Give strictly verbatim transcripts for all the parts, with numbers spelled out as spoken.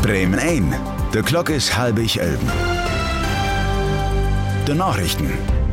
Bremen ein. Der Glock ist halb ich elben. Die Nachrichten.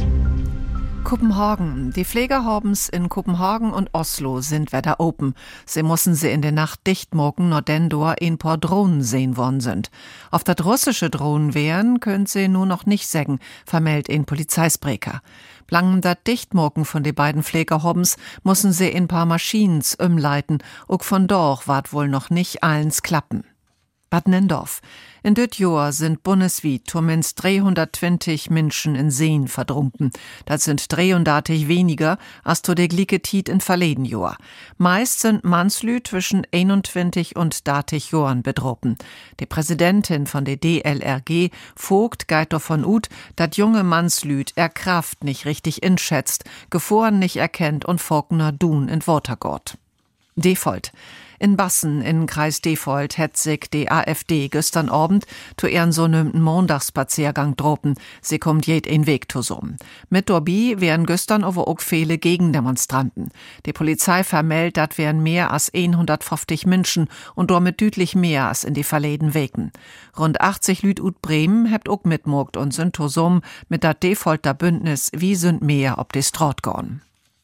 Kopenhagen. Die Pflegehabens in Kopenhagen und Oslo sind wieder open. Sie müssen sie in der Nacht dicht morgen, nur denn dort ein paar Drohnen sehen worden sind. Auf das russische Drohnen wären, könnt sie nur noch nicht sagen, vermeldet ein Polizeisprecher. Blangen dat Dichtmorgen von den beiden Pflegehabens müssen sie in paar Maschinens umleiten, auch von dort ward wohl noch nicht allens klappen. Bad Nendorf. In dit Jahr sind bundesweit zumindest dreihundertzwanzig Menschen in Seen verdrunken. Das sind dreihundert weniger als zu der gleiche Tiet in verleden Jahr. Meist sind Mannslü zwischen einundzwanzig und dreißig Jahren bedroppen. Die Präsidentin von der D L R G, Vogt, geht davon ut, dat junge Mannslüd er Kraft nicht richtig inschätzt, Gefahren nicht erkennt und Volkner Dun in Watergott. Defold. In Bassen, in Kreis Defold, hat sich die AfD gestern Abend zu ihren so nömten Montagsspaziergang droppen. Sie kommt jed in Weg zusammen. Mit dabei wären gestern aber auch viele Gegendemonstranten. Die Polizei vermeldet, dat wären mehr als hundertfünfzig Menschen und damit deutlich mehr als in die verleden Wegen. Rund achtzig Lüd ut Bremen habt auch mitmogt und sind zusammen mit dat Defolder Bündnis wie sind mehr ob die Straat gorn.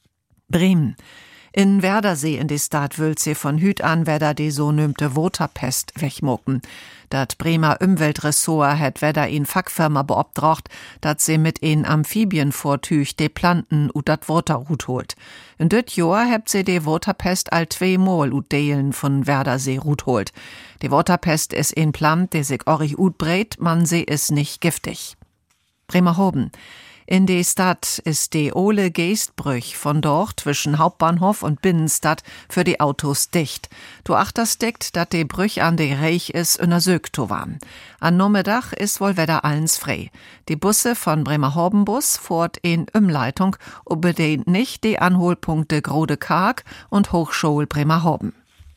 Bremen. In Werdersee in die Stadt will sie von Hüt an Wedder die so nömte Waterpest wegmucken. Dat Bremer Umweltressort hat Wedder in Fachfirma beobdracht, dat sie mit in Amphibienvortüch de Planten ut dat Water ut holt. In dit Jahr habt sie die Waterpest all zweimal ut Delen von Werdersee rut holt. Die Waterpest is ein Plant, der sich orich ut breit, man sie is nicht giftig. Bremerhoven. In der Stadt ist die Ole Geestbrüch von dort zwischen Hauptbahnhof und Binnenstadt für die Autos dicht. Du achtersteckt, dat die Brüch an der Reich is in der Sögto waren. An Nomedach is wohl wieder allens frei. Die Busse von Bremerhoven-Bus fort in Umleitung, unbedingt nicht die Anholpunkte Grode Karg und Hochschule Bremerhoven.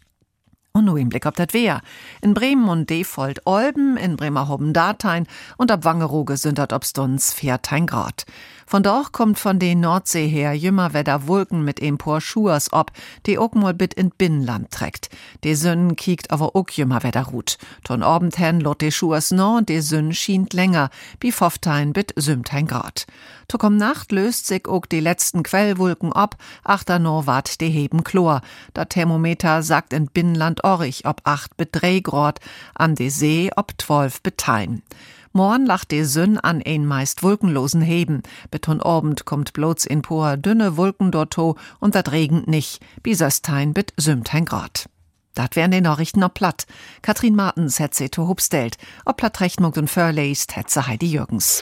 Und nur im Blick auf das Wehr. In Bremen und Defold Olben, in Bremerhoven-Datein und ab Wangerooge sind dort obstuns vierzehn Grad. Von dort kommt von den Nordsee her jümmer Wetter Wolken mit ein paar Schuers ob, die auch mal bit in Binnenland trägt. Die Sonne kiekt aber auch jümmer Wetter ruht. Ton Abend hen lot die Schuers no und die Sonne schient länger, bi fünfzehn bit siebzehn Grad. To komm Nacht löst sich auch die letzten Quellwolken ab, achter no wart die Heben Chlor. Das Thermometer sagt in Binnenland orich ob acht bit drei Grad, an die See ob zwölf bit tein. Morgen lacht die Sünn an ein meist wolkenlosen Heben. Beton Abend kommt bloß in paar dünne Wolken dorto und dat regnet nicht, bis söstein bit siebzehn Grad. Dat wären die Nachrichten noch platt. Katrin Martens hat sie to hubstellt. Ob platt recht mogt und verleist, hat sie Heidi Jürgens.